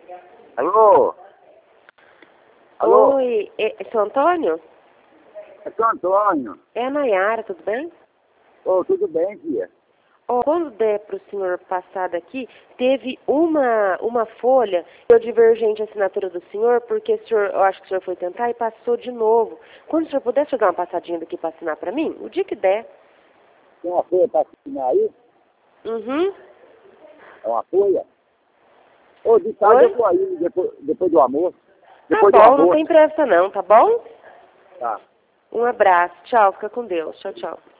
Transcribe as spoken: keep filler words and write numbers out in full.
Alô? Alô? Oi, é, é seu Antônio? É seu Antônio. É a Nayara, tudo bem? Ô, tudo bem, tia? Ó, quando der para o senhor passar daqui, teve uma, uma folha, eu divergente a assinatura do senhor, porque o senhor, eu acho que o senhor foi tentar e passou de novo. Quando o senhor puder dar uma passadinha daqui para assinar para mim, o dia que der. Tem uma folha para assinar aí? Uhum. É uma folha? Ô, de tarde eu Oi? vou aí, depois, depois do almoço. Tá Depois do bom, não almoço. tem pressa não, tá bom? Tá. Um abraço, tchau, fica com Deus, tchau, tchau.